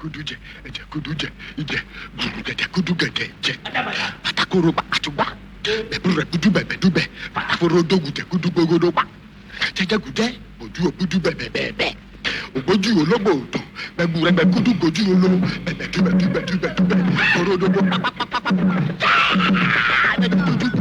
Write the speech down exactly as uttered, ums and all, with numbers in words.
kudu jẹ ẹjẹ kudu jẹ ìjẹ gbùrù gẹdẹ kudu gẹdẹ jẹ patakoro pa àtúgbà bẹbú rẹ kudu bẹbẹ dúbẹ pataforo dógùtẹ kudu gbogbo pa jẹjẹ gùdẹ ojú òkudu bẹbẹ bẹbẹ ògbójú ológbò òtún bẹbú rẹ bẹ kudu gbójú olówó bẹbẹ dúbẹ dúbẹ dúbẹ dúbẹ korododo pápápápápá bẹbẹ kudu.